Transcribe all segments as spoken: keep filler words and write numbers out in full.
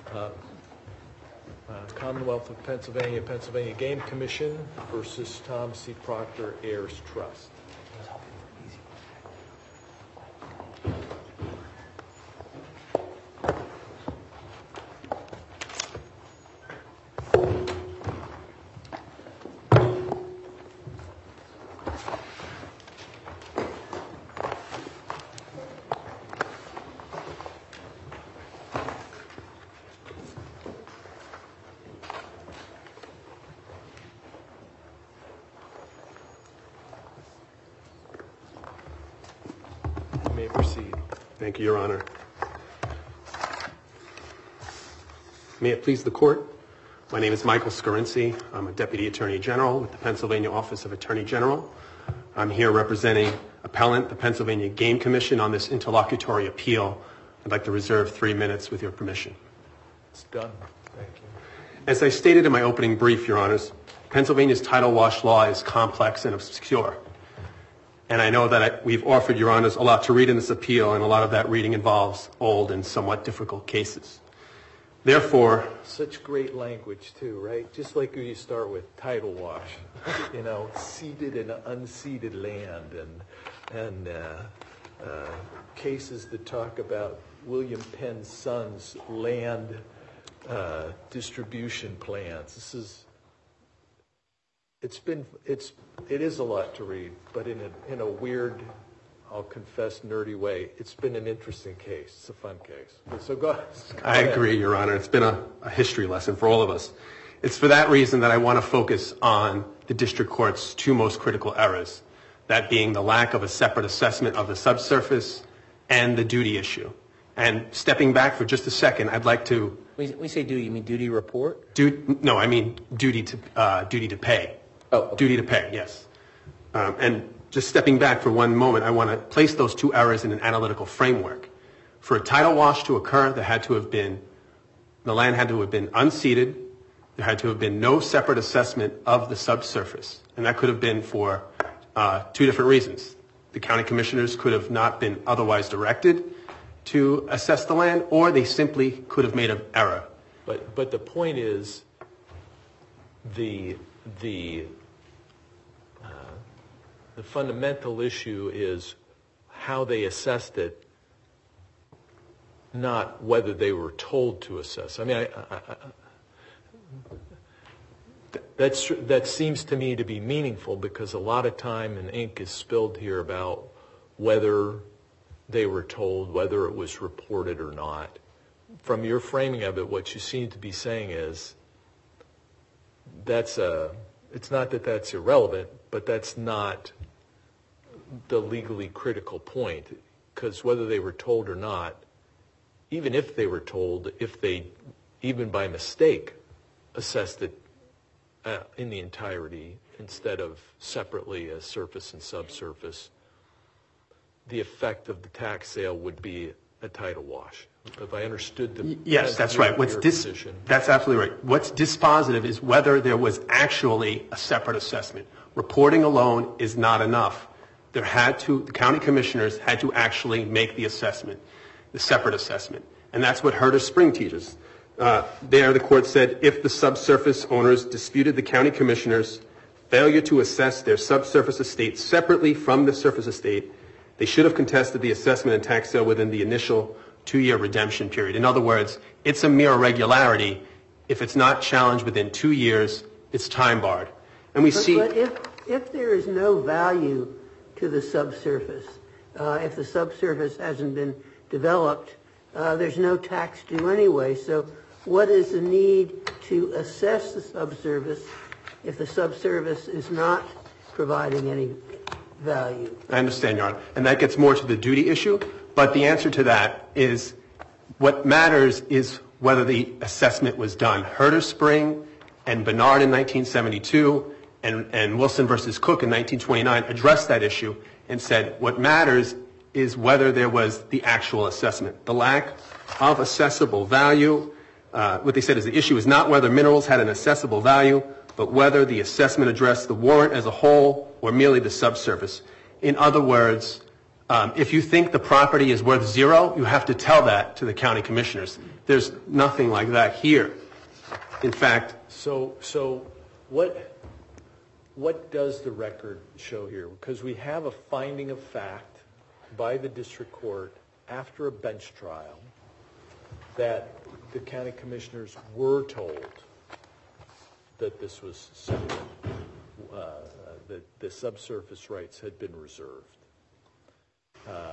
Uh, uh, Commonwealth of Pennsylvania, Pennsylvania Game Commission versus Tom C. Proctor Heirs Trust. You may proceed. Thank you, Your Honor. May it please the Court, my name is Michael Scarinci. I'm a Deputy Attorney General with the Pennsylvania Office of Attorney General. I'm here representing appellant, the Pennsylvania Game Commission, on this interlocutory appeal. I'd like to reserve three minutes with your permission. It's done. Thank you. As I stated in my opening brief, Your Honors, Pennsylvania's title wash law is complex and obscure. And I know that I, we've offered Your Honors a lot to read in this appeal, and a lot of that reading involves old and somewhat difficult cases. Therefore, such great language too, right? Just like you start with title wash, you know, ceded and unceded land, and and uh, uh, cases that talk about William Penn's son's land uh, distribution plans. This is. It's been, it's, it is a lot to read, but in a, in a weird, I'll confess, nerdy way. It's been an interesting case. It's a fun case. So go, go I ahead. agree, Your Honor. It's been a, a history lesson for all of us. It's for that reason that I want to focus on the district court's two most critical errors, that being the lack of a separate assessment of the subsurface and the duty issue. And stepping back for just a second, I'd like to... When we say duty, you mean duty report? Du- no, I mean duty to, uh, duty to pay. Oh, okay. Duty to pay, yes. Um, and just stepping back for one moment, I want to place those two errors in an analytical framework. For a title wash to occur, there had to have been, the land had to have been unceded, there had to have been no separate assessment of the subsurface. And that could have been for uh, two different reasons. The county commissioners could have not been otherwise directed to assess the land, or they simply could have made an error. But but the point is, the the uh, the fundamental issue is how they assessed it, not whether they were told to assess. I mean, I, I, I, that's that seems to me to be meaningful, because a lot of time and ink is spilled here about whether they were told, whether it was reported or not. From your framing of it, what you seem to be saying is that's a, it's not that that's irrelevant, but that's not the legally critical point, because whether they were told or not, even if they were told, if they, even by mistake, assessed it uh, in the entirety instead of separately as surface and subsurface, the effect of the tax sale would be a title wash. If I understood the yes, that's right. What's dis- that's absolutely right. What's dispositive is whether there was actually a separate assessment. Reporting alone is not enough. There had to, the county commissioners had to actually make the assessment, the separate assessment, and that's what Herder Spring teaches. Uh, there, the court said, if the subsurface owners disputed the county commissioners' failure to assess their subsurface estate separately from the surface estate, they should have contested the assessment and tax sale within the initial two-year redemption period. In other words, it's a mere irregularity. If it's not challenged within two years, it's time barred. And we but, see... But if, if there is no value to the subsurface, uh, if the subsurface hasn't been developed, uh, there's no tax due anyway. So what is the need to assess the subsurface if the subsurface is not providing any value? I understand, Your Honor. And that gets more to the duty issue. But the answer to that is what matters is whether the assessment was done. Herder Spring and Bernard in nineteen seventy-two and, and Wilson versus Cook in nineteen twenty-nine addressed that issue and said what matters is whether there was the actual assessment. The lack of assessable value, uh, what they said is the issue is not whether minerals had an assessable value, but whether the assessment addressed the warrant as a whole or merely the subsurface. In other words, Um, if you think the property is worth zero, you have to tell that to the county commissioners. There's nothing like that here. In fact, so so what what does the record show here? Because we have a finding of fact by the district court after a bench trial that the county commissioners were told that this was separate, uh, that the subsurface rights had been reserved. Uh,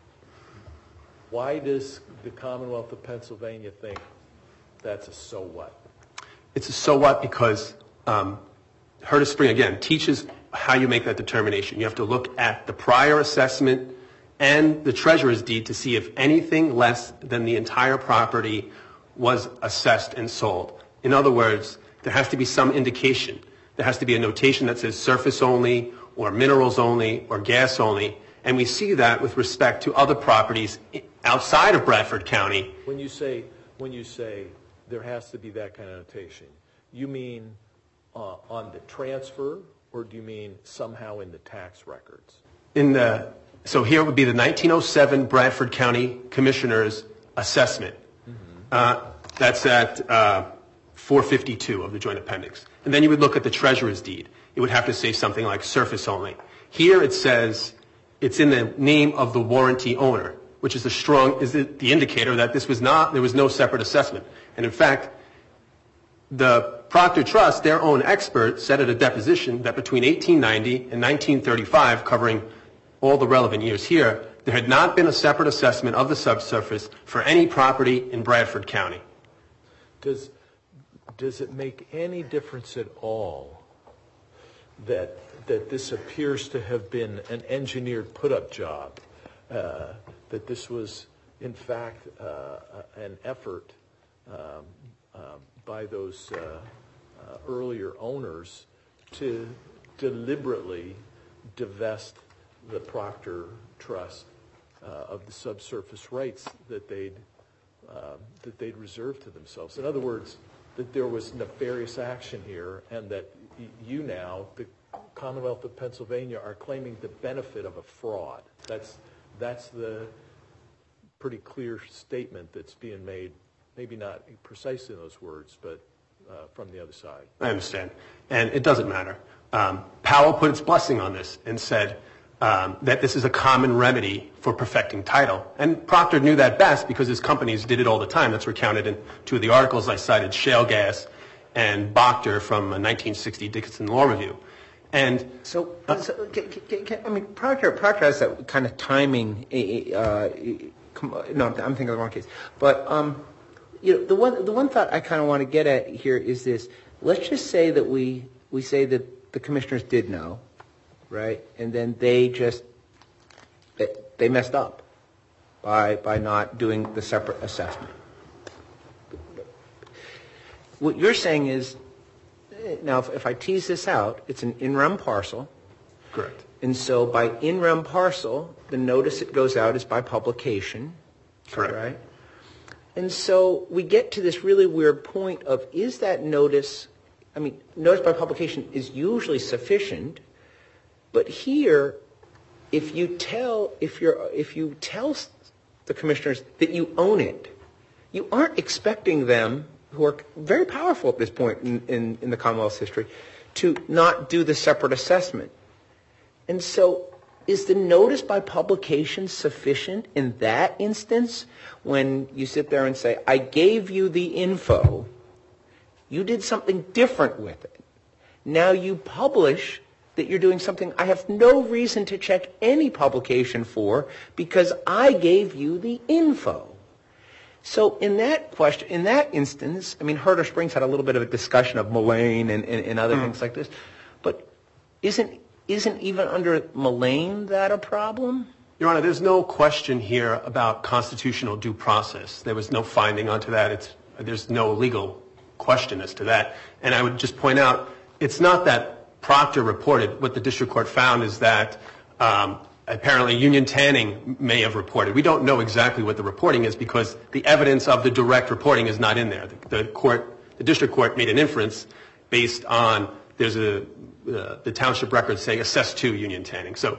why does the Commonwealth of Pennsylvania think that's a so what? It's a so what because um, Herta Spring, again, teaches how you make that determination. You have to look at the prior assessment and the treasurer's deed to see if anything less than the entire property was assessed and sold. In other words, there has to be some indication. There has to be a notation that says surface only or minerals only or gas only. And we see that with respect to other properties outside of Bradford County. When you say when you say there has to be that kind of notation, you mean uh, on the transfer, or do you mean somehow in the tax records? In the so here would be the nineteen oh seven Bradford County Commissioner's assessment. Mm-hmm. Uh, that's at uh, four fifty-two of the Joint Appendix. And then you would look at the treasurer's deed. It would have to say something like surface only. Here it says it's in the name of the warranty owner, which is a strong is the, the indicator that this was not there was no separate assessment. And in fact, the Proctor Trust, their own expert, said at a deposition that between eighteen ninety and nineteen thirty-five, covering all the relevant years here, there had not been a separate assessment of the subsurface for any property in Bradford County. Does does it make any difference at all that that this appears to have been an engineered put-up job, uh, that this was in fact uh, an effort um, uh, by those uh, uh, earlier owners to deliberately divest the Proctor Trust uh, of the subsurface rights that they'd uh, that they'd reserved to themselves? In other words, that there was nefarious action here, and that y- you now, the Commonwealth of Pennsylvania, are claiming the benefit of a fraud. That's that's the pretty clear statement that's being made, maybe not precisely in those words, but uh, from the other side. I understand. And it doesn't matter. Um, Powell put its blessing on this and said um, that this is a common remedy for perfecting title. And Proctor knew that best because his companies did it all the time. That's recounted in two of the articles I cited, Shale Gas and Bochter from a nineteen sixty Dickinson Law Review. And so, uh, so can, can, can, I mean, Proctor, Proctor has that kind of timing. Uh, no, I'm thinking of the wrong case. But um, you know, the one the one thought I kind of want to get at here is this: let's just say that we we say that the commissioners did know, right, and then they just they, they messed up by by not doing the separate assessment. What you're saying is, now if, if I tease this out, it's an in-rem parcel. Correct. And so by in-rem parcel, the notice that goes out is by publication. Correct. Right? And so we get to this really weird point of, is that notice, I mean, notice by publication is usually sufficient, but here, if you tell, if you're, if you tell the commissioners that you own it, you aren't expecting them, who are very powerful at this point in, in, in the Commonwealth's history, to not do the separate assessment. And so is the notice by publication sufficient in that instance when you sit there and say, I gave you the info, you did something different with it. Now you publish that you're doing something I have no reason to check any publication for because I gave you the info. So in that question, in that instance, I mean, Herta Springs had a little bit of a discussion of Mullane and, and, and other mm. things like this, but isn't isn't even under Mullane that a problem? Your Honor, there's no question here about constitutional due process. There was no finding onto that. It's, there's no legal question as to that. And I would just point out, it's not that Proctor reported. What the district court found is that um, apparently Union Tanning may have reported. We don't know exactly what the reporting is because the evidence of the direct reporting is not in there. The, the court, the district court made an inference based on there's a uh, the township record saying assessed to Union Tanning. So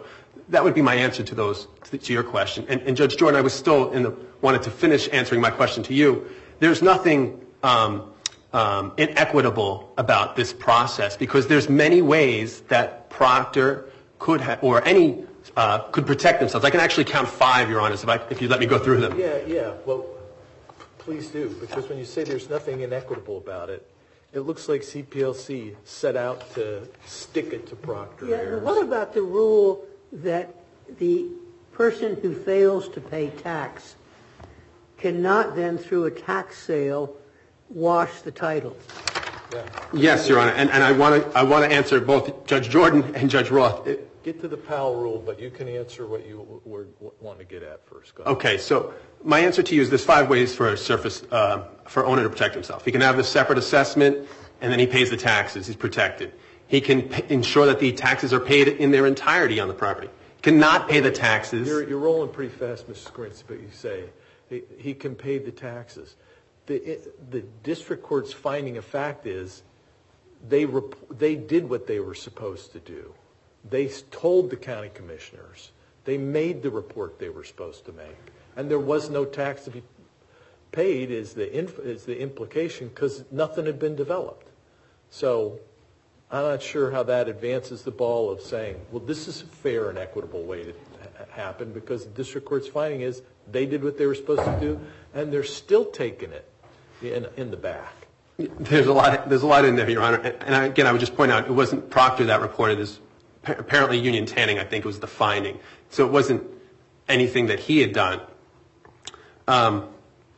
that would be my answer to those, to your question. And, and Judge Jordan, I was still in the, wanted to finish answering my question to you. There's nothing um, um, inequitable about this process because there's many ways that Proctor could have, or any, uh, could protect themselves. I can actually count five, Your Honor, if, I, if you let me go through them. Yeah, yeah. Well, please do, because when you say there's nothing inequitable about it, it looks like C P L C set out to stick it to Proctor. Yeah, what about the rule that the person who fails to pay tax cannot then, through a tax sale, wash the title? Yeah. Yes, Your Honor, and, and I want to I want to answer both Judge Jordan and Judge Roth. Get to the Powell rule, but you can answer what you were want to get at first. Go ahead. Okay, so my answer to you is there's five ways for a surface uh, for owner to protect himself. He can have the separate assessment, and then he pays the taxes. He's protected. He can p- ensure that the taxes are paid in their entirety on the property. He cannot pay the taxes. You're, you're rolling pretty fast, Mister Squints, but you say he, he can pay the taxes. The, it, the district court's finding of fact is they rep- they did what they were supposed to do. They told the county commissioners. They made the report they were supposed to make. And there was no tax to be paid is the, inf- is the implication because nothing had been developed. So I'm not sure how that advances the ball of saying, well, this is a fair and equitable way to ha- happen because the district court's finding is they did what they were supposed to do and they're still taking it in, in the back. There's a lot. There's a lot in there, Your Honor. And, and I, again, I would just point out it wasn't Proctor that reported this. Apparently, Union Tanning, I think, was the finding. So it wasn't anything that he had done. Um,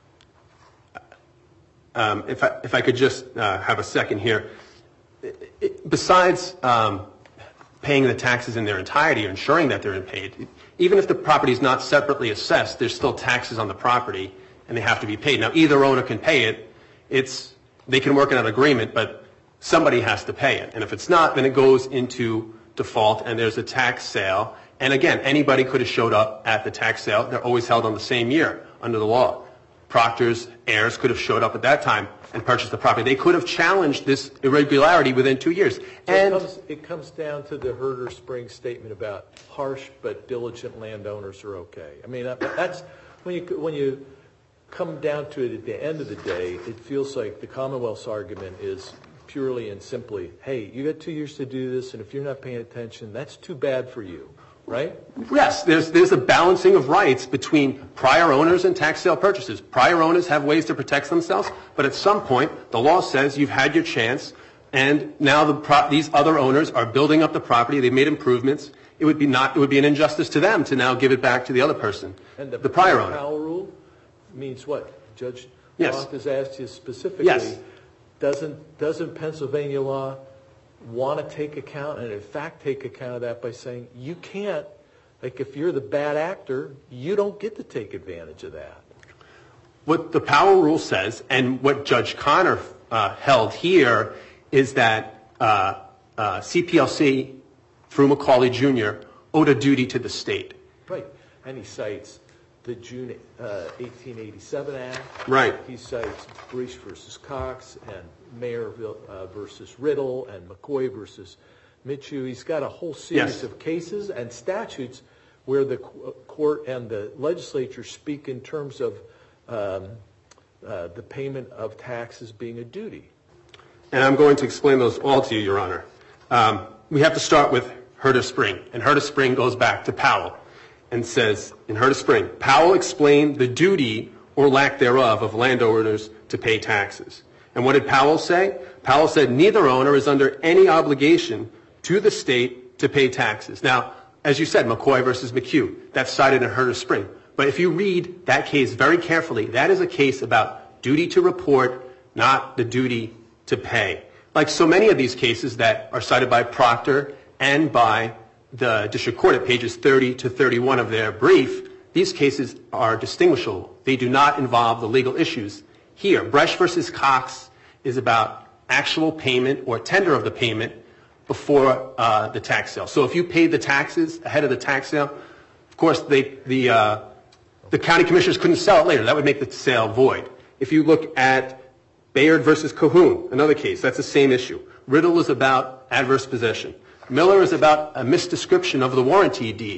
um, if I if I could just uh, have a second here. It, it, besides um, paying the taxes in their entirety or ensuring that they're paid, even if the property is not separately assessed, there's still taxes on the property, and they have to be paid. Now, either owner can pay it. It's they can work in an agreement, but somebody has to pay it. And if it's not, then it goes into default, and there's a tax sale. And again, anybody could have showed up at the tax sale. They're always held on the same year under the law. Proctor's heirs could have showed up at that time and purchased the property. They could have challenged this irregularity within two years. So and it comes, it comes down to the Herder Springs statement about harsh but diligent landowners are okay. I mean, that's when you when you come down to it at the end of the day, it feels like the Commonwealth's argument is purely and simply, hey, you got two years to do this, and if you're not paying attention, that's too bad for you, right? Yes, there's there's a balancing of rights between prior owners and tax sale purchasers. Prior owners have ways to protect themselves, but at some point, the law says you've had your chance, and now the pro- these other owners are building up the property. They've made improvements. It would be not it would be an injustice to them to now give it back to the other person, and the, the prior owner. The Powell rule means what? Judge yes. Roth has asked you specifically. Yes. Doesn't doesn't Pennsylvania law want to take account, and in fact take account of that by saying you can't, like if you're the bad actor, you don't get to take advantage of that. What the Powell rule says, and what Judge Connor uh, held here, is that uh, uh, C P L C, through Macaulay Junior, owed a duty to the state. Right, and he cites the June uh, eighteen eighty-seven Act. Right. He cites Breach versus Cox and Mayer uh, versus Riddle and McCoy versus Mitchell. He's got a whole series yes. of cases and statutes where the court and the legislature speak in terms of um, uh, the payment of taxes being a duty. And I'm going to explain those all to you, Your Honor. Um, we have to start with Herder Spring, and Herder Spring goes back to Powell. And says, in Herder Spring, Powell explained the duty or lack thereof of landowners to pay taxes. And what did Powell say? Powell said neither owner is under any obligation to the state to pay taxes. Now, as you said, McCoy versus McHugh, that's cited in Herder Spring. But if you read that case very carefully, that is a case about duty to report, not the duty to pay. Like so many of these cases that are cited by Proctor and by the district court at pages thirty to thirty-one of their brief, these cases are distinguishable. They do not involve the legal issues. Here, Bresch versus Cox is about actual payment or tender of the payment before uh, the tax sale. So if you paid the taxes ahead of the tax sale, of course, they, the, uh, the county commissioners couldn't sell it later. That would make the sale void. If you look at Bayard versus Cahoon, another case, that's the same issue. Riddle is about adverse possession. Miller is about a misdescription of the warranty deed.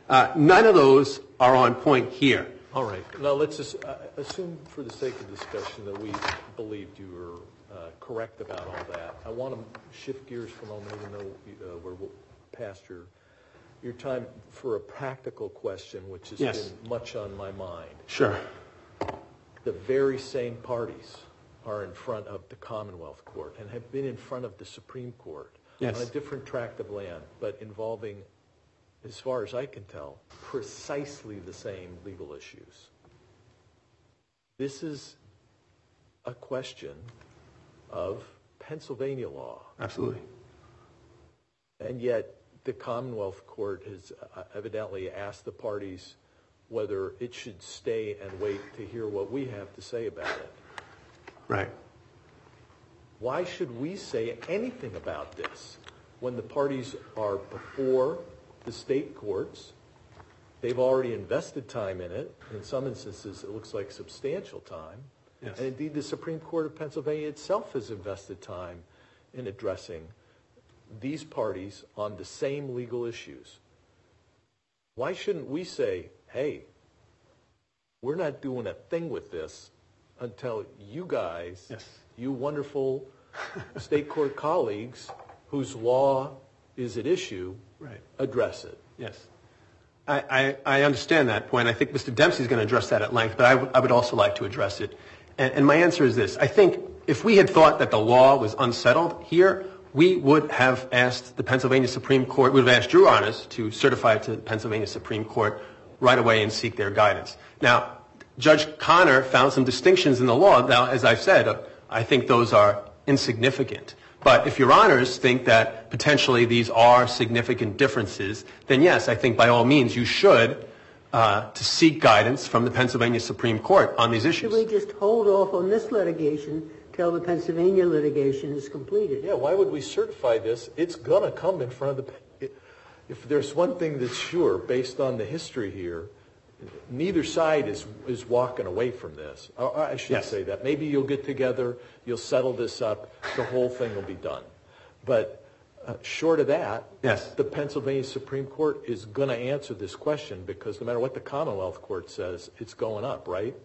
Uh, none of those are on point here. All right. Now, let's just uh, assume for the sake of discussion that we believed you were uh, correct about all that. I want to shift gears for a moment, even though uh, we're past your, your time, for a practical question, which has yes. been much on my mind. Sure. The very same parties are in front of the Commonwealth Court and have been in front of the Supreme Court yes. on a different tract of land, but involving, as far as I can tell, precisely the same legal issues. This is a question of Pennsylvania law. Absolutely. And yet the Commonwealth Court has evidently asked the parties whether it should stay and wait to hear what we have to say about it. Right. Why should we say anything about this when the parties are before the state courts? They've already invested time in it. In some instances, it looks like substantial time. Yes. And indeed, the Supreme Court of Pennsylvania itself has invested time in addressing these parties on the same legal issues. Why shouldn't we say, hey, we're not doing a thing with this until you guys, yes. you wonderful state court colleagues whose law is at issue, right. address it? Yes. I, I, I understand that point. I think Mister Dempsey is going to address that at length, but I, w- I would also like to address it. And, and my answer is this. I think if we had thought that the law was unsettled here, we would have asked the Pennsylvania Supreme Court, we would have asked Your Honors to certify it to the Pennsylvania Supreme Court right away and seek their guidance. Now, Judge Connor found some distinctions in the law. Now, as I've said, uh, I think those are insignificant. But if Your Honors think that potentially these are significant differences, then yes, I think by all means you should uh, to seek guidance from the Pennsylvania Supreme Court on these issues. Should we just hold off on this litigation till the Pennsylvania litigation is completed? Yeah, why would we certify this? It's going to come in front of the... If there's one thing that's sure, based on the history here, neither side is is walking away from this. Or I should yes. say that. Maybe you'll get together, you'll settle this up, the whole thing will be done. But uh, short of that, yes. the Pennsylvania Supreme Court is going to answer this question because no matter what the Commonwealth Court says, it's going up, right?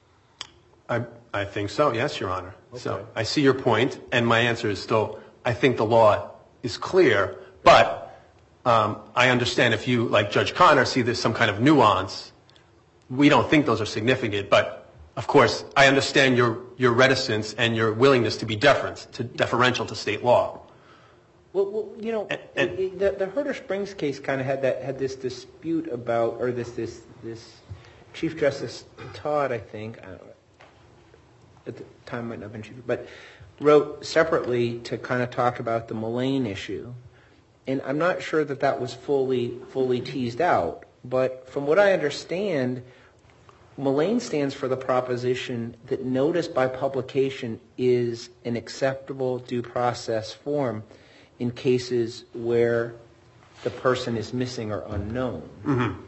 I, I think so, yes, Your Honor. Okay. So I see your point, and my answer is still, I think the law is clear, but um, I understand if you, like Judge Connor, see there's some kind of nuance. We don't think those are significant, but of course, I understand your, your reticence and your willingness to be deference, to deferential to state law. Well, well you know, and, and, the, the Herder Springs case kind of had that had this dispute about, or this this this Chief Justice Todd, I think, I don't know, at the time might not have been Chief, but wrote separately to kind of talk about the Mullane issue, and I'm not sure that that was fully fully teased out. But from what I understand, Mullane stands for the proposition that notice by publication is an acceptable due process form in cases where the person is missing or unknown. Mm-hmm.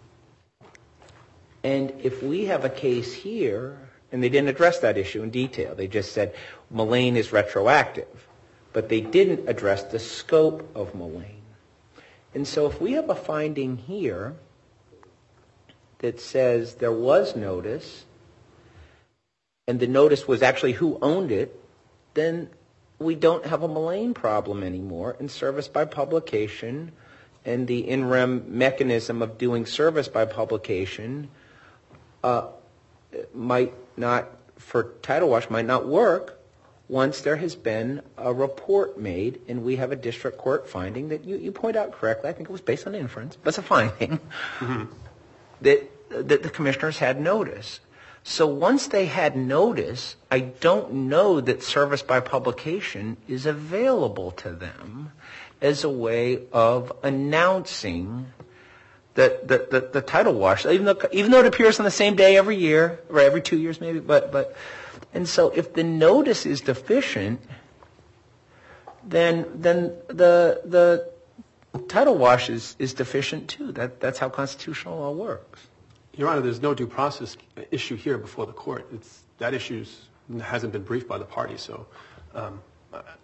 And if we have a case here, and they didn't address that issue in detail, they just said Mullane is retroactive, but they didn't address the scope of Mullane. And so if we have a finding here that says there was notice, and the notice was actually who owned it, then we don't have a Mullane problem anymore, and service by publication and the in rem mechanism of doing service by publication uh, might not, for Title Wash, might not work once there has been a report made and we have a district court finding that you, you point out correctly, I think it was based on inference, but it's a finding, mm-hmm. that, that the commissioners had notice. So once they had notice, I don't know that service by publication is available to them as a way of announcing the, the, the, the title wash, even though, even though it appears on the same day every year, or every two years maybe, but, but, and so if the notice is deficient, then, then the, the title wash is, is deficient too. That, that's how constitutional law works. Your Honor, there's no due process issue here before the court. It's, that issue hasn't been briefed by the party, so um,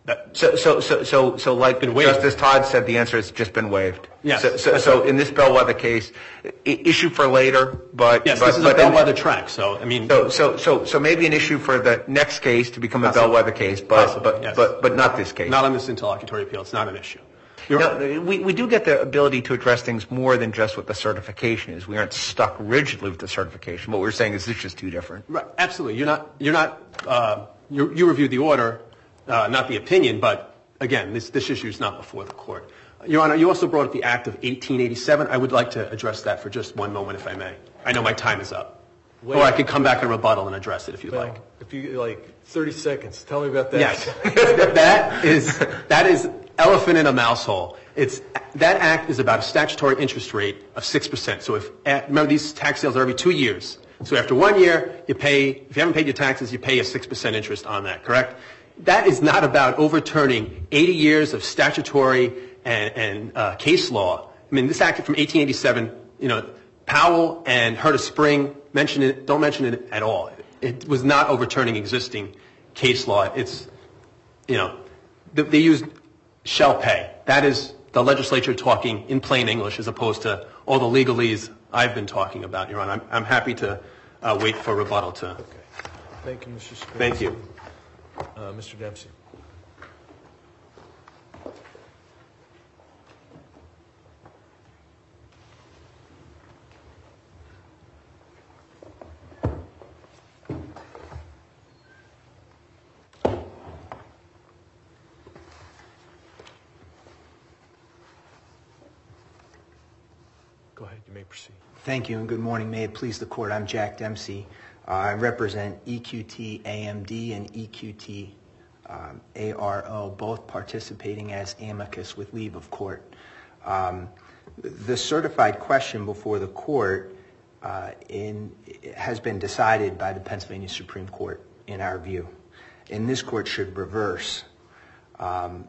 That, So, so, so, so, so, like Justice Todd said, the answer has just been waived. Yes. So, so, so in this bellwether case, I- issue for later, but yes, but, this is but a bellwether track. So, I mean, so, so, so, so maybe an issue for the next case to become a Possibly. bellwether case, but Possibly, but, yes. but but not this case. not on this interlocutory appeal. It's not an issue. You're, No, we, we do get the ability to address things more than just what the certification is. We aren't stuck rigidly with the certification. What we're saying is it's just too different. right, absolutely. You're not. You're not. Uh, you, you reviewed the order, uh, not the opinion. But again, this this issue is not before the court. Your Honor, you also brought up the Act of eighteen eighty-seven. I would like to address that for just one moment, if I may. I know my time is up. Wait. Or I could come back and rebuttal and address it if you'd Well, like. if you, like, thirty seconds, tell me about that. Yes, that is that is elephant in a mouse hole. It's that act is about a statutory interest rate of six percent. So if remember these tax sales are every two years. So after one year, you pay. If you haven't paid your taxes, you pay a six percent interest on that. Correct? That is not about overturning eighty years of statutory and, and uh, case law. I mean, this act from eighteen eighty-seven. You know, Powell and Herta Spring mention it. Don't mention it at all. It was not overturning existing case law. It's, you know, they used shall pay. That is the legislature talking in plain English as opposed to all the legalese I've been talking about, Your Honor. I'm, I'm happy to uh, wait for rebuttal to. Okay. Thank you, Mister Spence. Thank you. Uh, Mister Dempsey. Go ahead, you may proceed. Thank you and good morning. May it please the court. I'm Jack Dempsey. Uh, I represent E Q T A M D and E Q T um, A R O, both participating as amicus with leave of court. Um, the certified question before the court uh, in, has been decided by the Pennsylvania Supreme Court in our view. And this court should reverse. Um,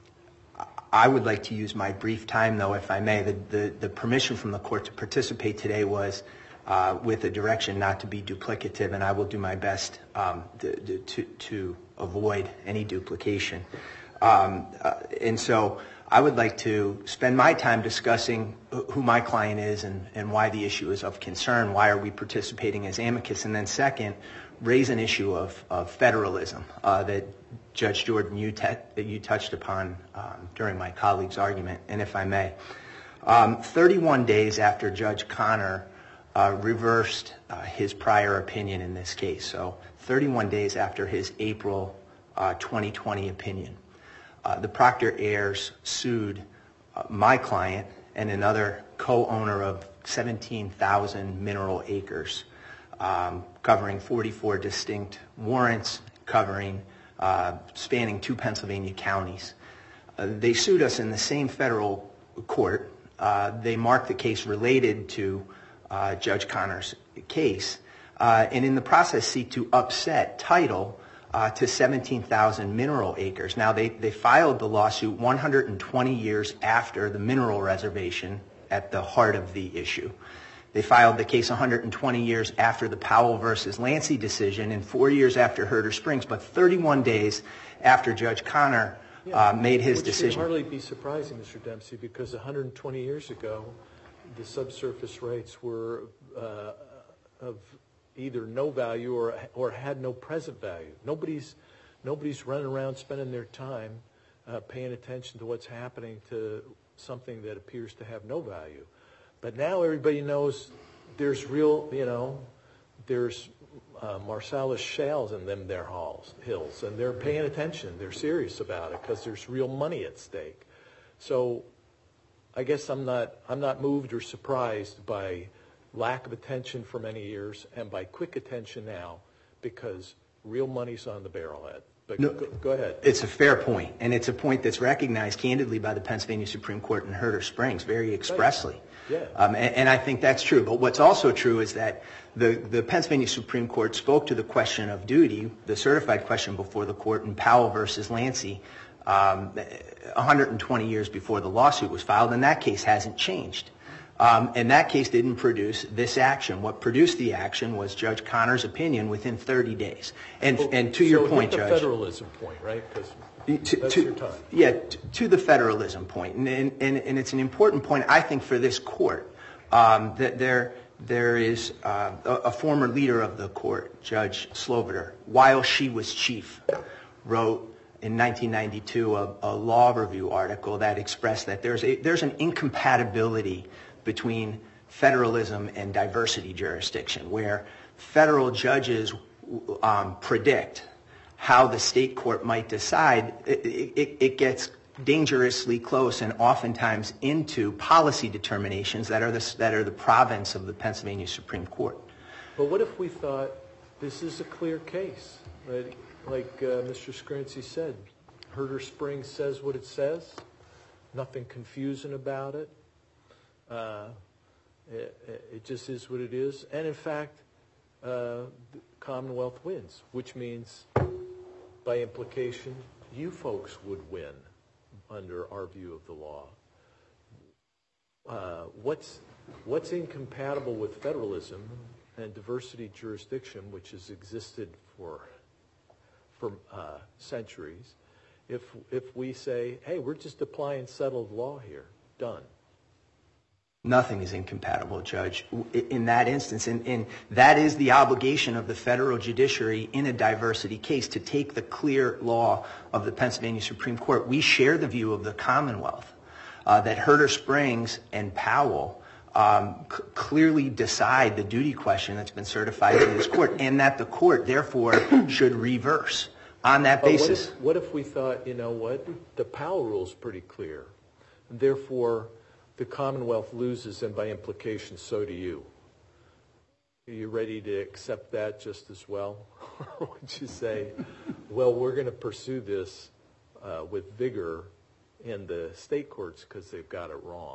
I would like to use my brief time, though, if I may. The, the, the permission from the court to participate today was uh, with a direction not to be duplicative, and I will do my best um, to, to, to avoid any duplication. Um, uh, and so I would like to spend my time discussing who my client is and, and why the issue is of concern, why are we participating as amicus, and then second, raise an issue of, of federalism uh, that Judge Jordan, you, te- you touched upon um, during my colleague's argument, and if I may. Um, thirty-one days after Judge Connor uh, reversed uh, his prior opinion in this case, so thirty-one days after his April uh, twenty twenty opinion, uh, the Proctor heirs sued uh, my client and another co-owner of seventeen thousand mineral acres, um, covering forty-four distinct warrants, covering Uh, spanning two Pennsylvania counties. Uh, they sued us in the same federal court. Uh, they marked the case related to uh, Judge Connor's case, uh, and in the process seek to upset title uh, to seventeen thousand mineral acres. Now, they, they filed the lawsuit one hundred twenty years after the mineral reservation at the heart of the issue. They filed the case one hundred twenty years after the Powell versus Lancey decision and four years after Herter Springs, but thirty-one days after Judge Connor Yeah, uh, made his which decision. Which should hardly be surprising, Mister Dempsey, because one hundred twenty years ago, the subsurface rates were uh, of either no value or or had no present value. Nobody's nobody's running around spending their time uh, paying attention to what's happening to something that appears to have no value. But now everybody knows there's real, you know, there's uh, Marcellus shales in them their halls, hills, and they're paying attention. They're serious about it because there's real money at stake. So I guess I'm not I'm not moved or surprised by lack of attention for many years and by quick attention now because real money's on the barrelhead. But No, go, go ahead. It's a fair point, and it's a point that's recognized candidly by the Pennsylvania Supreme Court in Herter Springs very expressly. Right. Yeah. Um, and, and I think that's true. But what's also true is that the, the Pennsylvania Supreme Court spoke to the question of duty, the certified question before the court in Powell versus Lancey, um, one hundred twenty years before the lawsuit was filed, and that case hasn't changed. Um, and that case didn't produce this action. What produced the action was Judge Connor's opinion within thirty days. And, well, and to so your point, the Judge. the federalism point, right? Because to, that's to, your time. Yeah, to, to the federalism point. And, and, and it's an important point, I think, for this court. Um, that there, there is uh, a, a former leader of the court, Judge Sloviter, while she was chief, wrote in nineteen ninety-two a, a law review article that expressed that there's a, there's an incompatibility between federalism and diversity jurisdiction, where federal judges um, predict how the state court might decide. It, it, it gets dangerously close and oftentimes into policy determinations that are the, that are the province of the Pennsylvania Supreme Court. But what if we thought this is a clear case? Right? Like uh, Mister Scrancy said, Herder Springs says what it says, nothing confusing about it. Uh, it, it just is what it is. And in fact, uh, the Commonwealth wins, which means by implication, you folks would win under our view of the law. Uh, what's, what's incompatible with federalism and diversity jurisdiction, which has existed for, for uh, centuries, if, if we say, hey, we're just applying settled law here, done. Nothing is incompatible, Judge, in that instance. And, and that is the obligation of the federal judiciary in a diversity case, to take the clear law of the Pennsylvania Supreme Court. We share the view of the Commonwealth uh, that Herder Springs and Powell um, c- clearly decide the duty question that's been certified to this court, and that the court, therefore, should reverse on that basis. What if, what if we thought, you know what, the Powell rule is pretty clear, and therefore the Commonwealth loses, and by implication, so do you. Are you ready to accept that just as well? Or would you say, well, we're going to pursue this uh, with vigor in the state courts because they've got it wrong?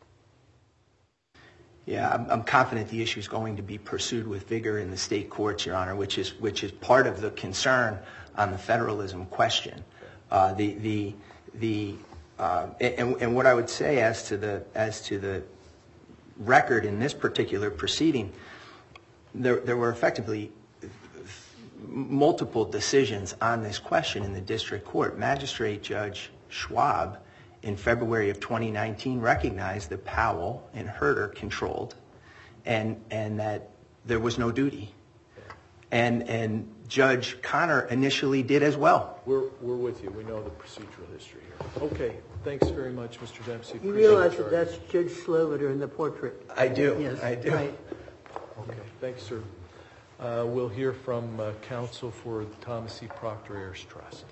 Yeah, I'm, I'm confident the issue is going to be pursued with vigor in the state courts, Your Honor, which is which is part of the concern on the federalism question. Uh, the the the Uh, and, and what I would say as to the as to the record in this particular proceeding, there there were effectively multiple decisions on this question in the district court. Magistrate Judge Schwab, in February of twenty nineteen, recognized that Powell and Herder controlled, and and that there was no duty. And and Judge Connor initially did as well. We're we're with you. We know the procedural history here. Okay, thanks very much, Mister Dempsey. You realize that that's Judge Sloviter in the portrait? I do. Yes, I do. Right. Okay, thanks, sir. Uh, we'll hear from uh, counsel for the Thomas E. Proctor Heirs Trust.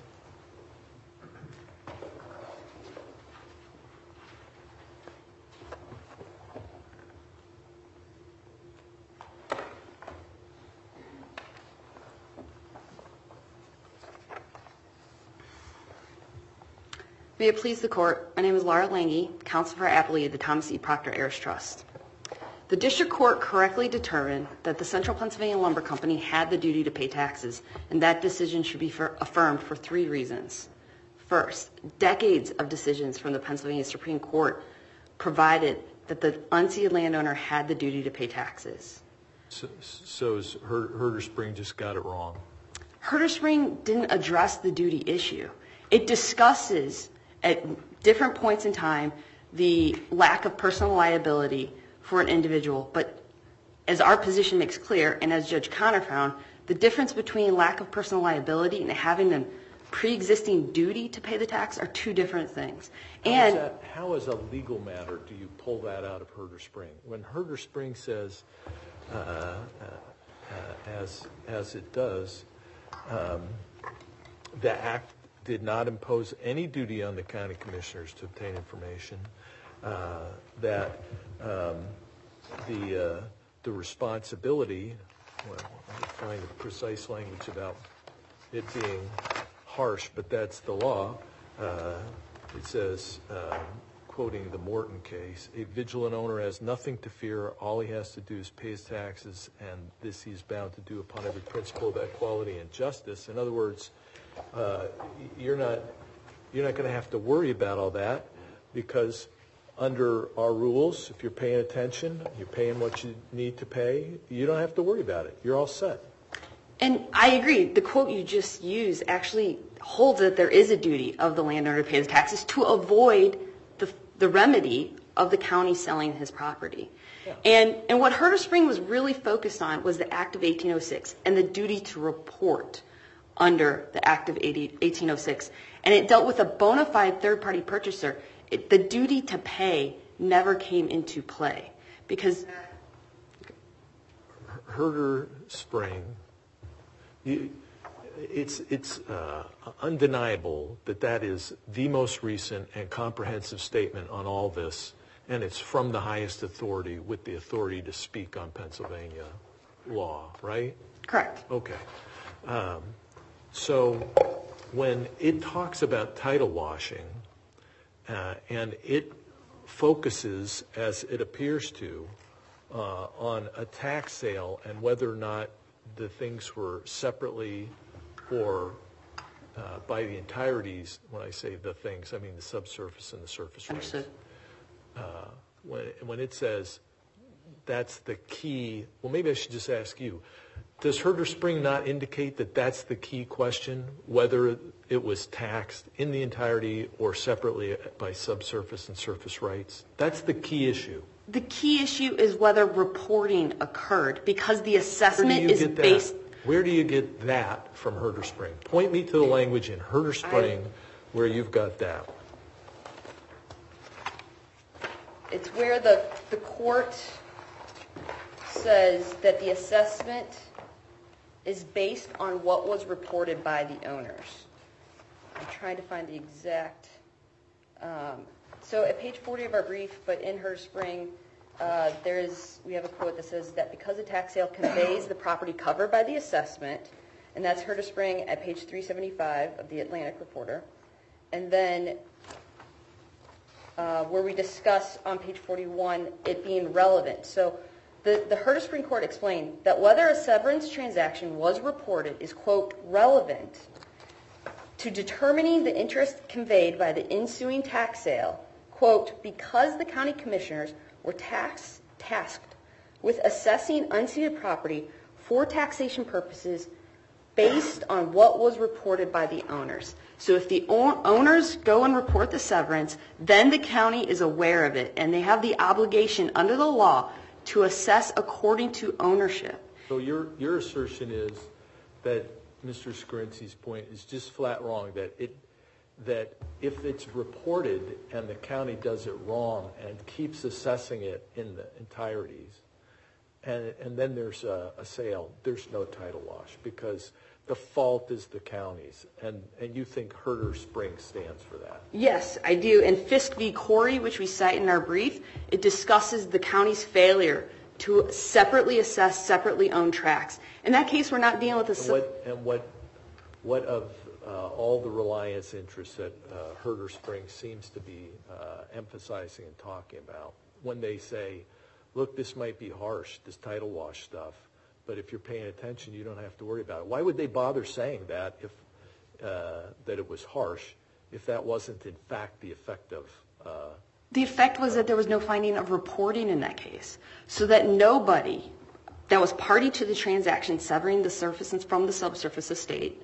May it please the court, my name is Laura Lange, counsel for appellee of the Thomas E. Proctor Heirs Trust. The district court correctly determined that the Central Pennsylvania Lumber Company had the duty to pay taxes, and that decision should be for, affirmed for three reasons. First, decades of decisions from the Pennsylvania Supreme Court provided that the unceded landowner had the duty to pay taxes. So, so is Her- Herder Spring just got it wrong? Herder Spring didn't address the duty issue. It discusses at different points in time the lack of personal liability for an individual, but as our position makes clear, and as Judge Connor found, the difference between lack of personal liability and having a pre-existing duty to pay the tax are two different things. How And is that, how as a legal matter do you pull that out of Herder Spring? When Herder Spring says, uh, uh, uh, as, as it does, um, the act did not impose any duty on the county commissioners to obtain information, uh, that um, the uh, the responsibility, well, I'll find the precise language about it being harsh, but that's the law. Uh, it says, uh, quoting the Morton case, a vigilant owner has nothing to fear. All he has to do is pay his taxes, and this he is bound to do upon every principle of equality and justice. In other words, Uh, you're not you're not going to have to worry about all that, because under our rules, if you're paying attention, you're paying what you need to pay, you don't have to worry about it. You're all set. And I agree. The quote you just used actually holds that there is a duty of the landowner to pay the taxes to avoid the, the remedy of the county selling his property. Yeah. And, and what Herder Spring was really focused on was the Act of eighteen oh six and the duty to report under the Act of eighteen oh six. And it dealt with a bona fide third-party purchaser. It, the duty to pay never came into play because Herder Spring, you, it's it's uh, undeniable that that is the most recent and comprehensive statement on all this, and it's from the highest authority with the authority to speak on Pennsylvania law, right? Correct. Okay. Um, so when it talks about title washing, uh, and it focuses, as it appears to, uh, on a tax sale and whether or not the things were separately or uh, by the entireties, when I say the things, I mean the subsurface and the surface rights. Understood. Uh, when, when it says that's the key, well, maybe I should just ask you, does Herder Spring not indicate that that's the key question, whether it was taxed in the entirety or separately by subsurface and surface rights? That's the key issue. The key issue is whether reporting occurred because the assessment is get that? based. Where do you get that from Herder Spring? Point me to the language in Herder Spring I, where you've got that. It's where the, the court says that the assessment is based on what was reported by the owners. I'm trying to find the exact. Um, so at page forty of our brief, but in Herder Spring, uh, there is we have a quote that says that because a tax sale conveys the property covered by the assessment, and that's Herder Spring at page three seventy-five of the Atlantic Reporter, and then uh, where we discuss on page forty-one it being relevant. So the, the Herder Spring Court explained that whether a severance transaction was reported is, quote, relevant to determining the interest conveyed by the ensuing tax sale, quote, because the county commissioners were tax, tasked with assessing unceded property for taxation purposes based on what was reported by the owners. So if the owners go and report the severance, then the county is aware of it, and they have the obligation under the law to assess according to ownership. So your your assertion is that Mister Scarinzi's point is just flat wrong, that it that if it's reported and the county does it wrong and keeps assessing it in the entireties, and and then there's a, a sale, there's no title wash because the fault is the county's, and, and you think Herder Spring stands for that? Yes, I do. In Fisk v. Corey, which we cite in our brief, it discusses the county's failure to separately assess separately owned tracts. In that case, we're not dealing with a... And what, and what, what of uh, all the reliance interests that uh, Herder Spring seems to be uh, emphasizing and talking about when they say, look, this might be harsh, this title wash stuff, but if you're paying attention, you don't have to worry about it. Why would they bother saying that if uh, that it was harsh if that wasn't in fact the effect of... Uh, the effect was that there was no finding of reporting in that case, so that nobody that was party to the transaction severing the surface from the subsurface estate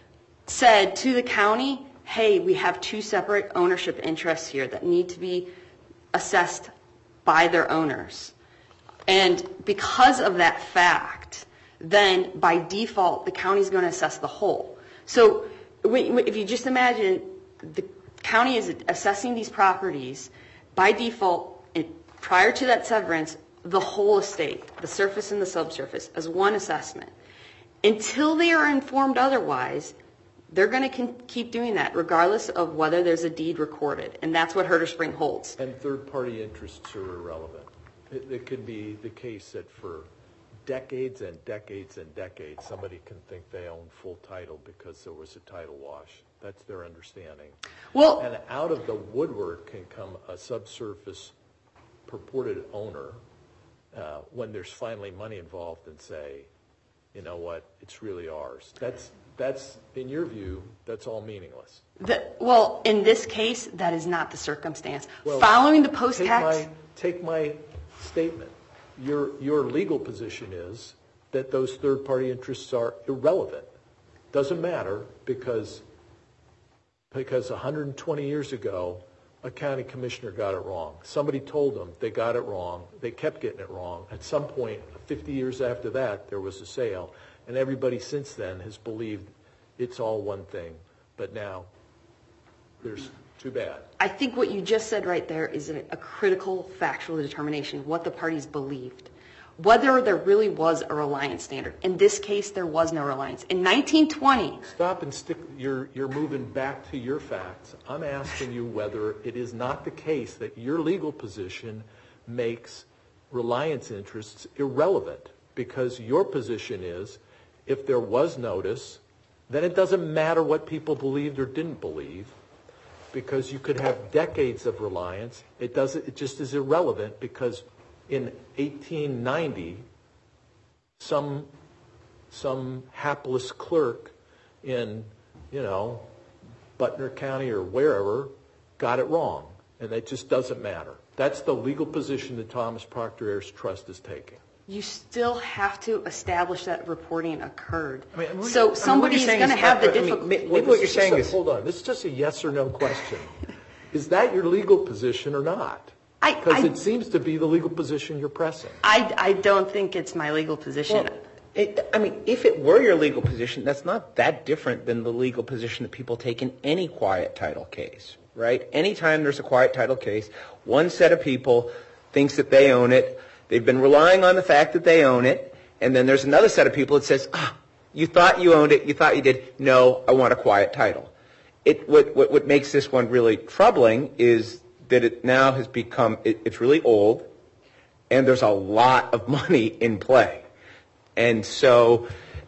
said to the county, hey, we have two separate ownership interests here that need to be assessed by their owners. And because of that fact, then by default, the county's going to assess the whole. So if you just imagine the county is assessing these properties, by default, prior to that severance, the whole estate, the surface and the subsurface, as one assessment. Until they are informed otherwise, they're going to keep doing that, regardless of whether there's a deed recorded. And that's what Herder Spring holds. And third-party interests are irrelevant. It, it could be the case that for decades and decades and decades, somebody can think they own full title because there was a title wash. That's their understanding. Well, and out of the woodwork can come a subsurface purported owner uh, when there's finally money involved and say, you know what, it's really ours. That's, that's in your view, that's all meaningless. The, well, in this case, that is not the circumstance. Well, Following the post-tax... Take my, take my statement. Your, your legal position is that those third-party interests are irrelevant. Doesn't matter because, because one hundred twenty years ago, a county commissioner got it wrong. Somebody told them they got it wrong. They kept getting it wrong. At some point, fifty years after that, there was a sale. And everybody since then has believed it's all one thing. But now, there's too bad. I think what you just said right there is a, a critical factual determination, what the parties believed. Whether there really was a reliance standard. In this case, there was no reliance. In nineteen twenty... Stop and stick. You're, you're moving back to your facts. I'm asking you whether it is not the case that your legal position makes reliance interests irrelevant. Because your position is, if there was notice, then it doesn't matter what people believed or didn't believe. Because you could have decades of reliance. It doesn't. It just is irrelevant because in eighteen ninety, some some hapless clerk in, you know, Butner County or wherever got it wrong, and it just doesn't matter. That's the legal position that Thomas Proctor Heirs Trust is taking. You still have to establish that reporting occurred. I mean, so I mean, somebody is going to have the difficulty. Maybe what you're saying is, hold on, this is just a yes or no question. Is that your legal position or not? Because it seems to be the legal position you're pressing. I, I don't think it's my legal position. Well, it, I mean, if it were your legal position, that's not that different than the legal position that people take in any quiet title case, right? Anytime there's a quiet title case, one set of people thinks that they own it. They've been relying on the fact that they own it. And then there's another set of people that says, ah, you thought you owned it. You thought you did. No, I want a quiet title. It, what, what, what makes this one really troubling is that it now has become, it, it's really old, and there's a lot of money in play. And so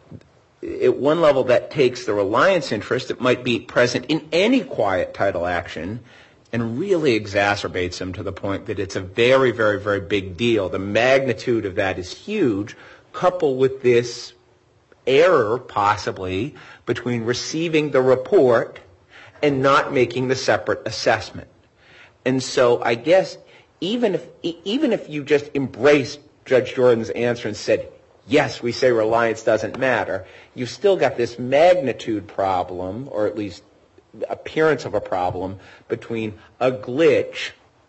at one level that takes the reliance interest that might be present in any quiet title action and really exacerbates them to the point that it's a very, very, very big deal. The magnitude of that is huge, coupled with this error possibly between receiving the report and not making the separate assessment. And so I guess even if even if you just embraced Judge Jordan's answer and said, yes, we say reliance doesn't matter, you've still got this magnitude problem, or at least appearance of a problem, between a glitch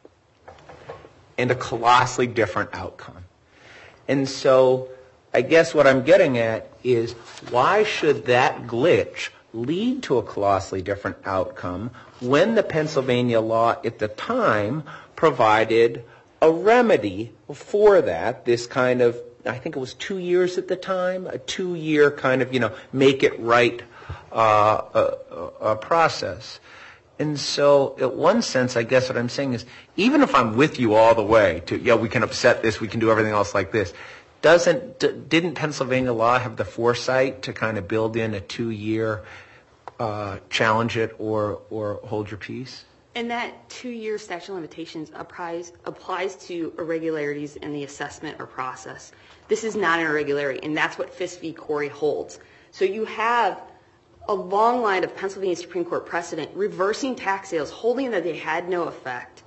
and a colossally different outcome. And so I guess what I'm getting at is, why should that glitch lead to a colossally different outcome when the Pennsylvania law at the time provided a remedy for that, this kind of, I think it was two years at the time, a two-year kind of, you know, make it right uh, uh, uh, process. And so in one sense, I guess what I'm saying is, even if I'm with you all the way to, yeah, we can upset this, we can do everything else like this, doesn't, d- didn't Pennsylvania law have the foresight to kind of build in a two-year uh, challenge it or, or hold your peace? And that two-year statute of limitations applies, applies to irregularities in the assessment or process. This is not an irregularity, and that's what Fisk v. Corey holds. So you have a long line of Pennsylvania Supreme Court precedent reversing tax sales, holding that they had no effect.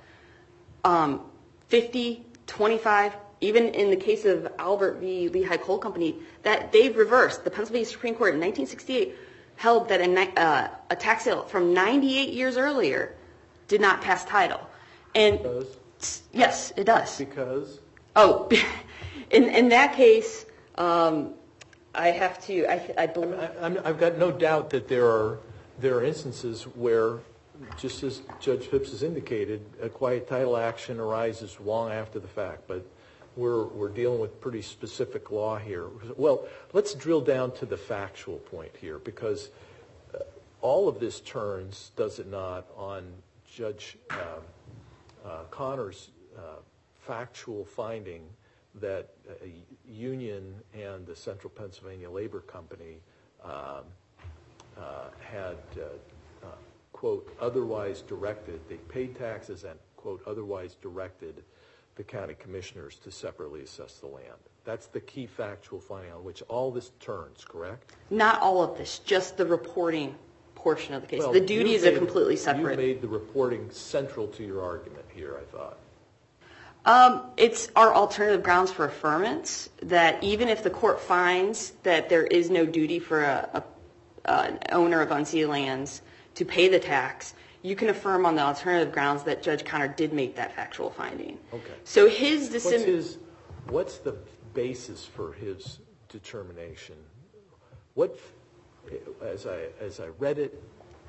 Um, fifty, twenty-five, even in the case of Albert v. Lehigh Coal Company, that they've reversed. The Pennsylvania Supreme Court in nineteen sixty-eight held that a, uh, a tax sale from ninety-eight years earlier did not pass title. And It does? Yes, it does. Because? Oh, in in that case, um, I have to. I, I believe. I, I'm, I've got no doubt that there are there are instances where, just as Judge Phipps has indicated, a quiet title action arises long after the fact. But we're we're dealing with pretty specific law here. Well, let's drill down to the factual point here, because uh, all of this turns, does it not, on Judge uh, uh, Connor's uh, factual finding that a union and the Central Pennsylvania Labor Company um, uh, had, uh, uh, quote, otherwise directed, they paid taxes and, quote, otherwise directed the county commissioners to separately assess the land. That's the key factual finding on which all this turns, correct? Not all of this, just the reporting portion of the case. Well, the duty you is a made- completely separate. You made the reporting central to your argument here, I thought. Um, it's our alternative grounds for affirmance that even if the court finds that there is no duty for a, a, an owner of unceded lands to pay the tax, you can affirm on the alternative grounds that Judge Conner did make that factual finding. Okay. So his What's decision. his, what's the basis for his determination? What, as I as I read it,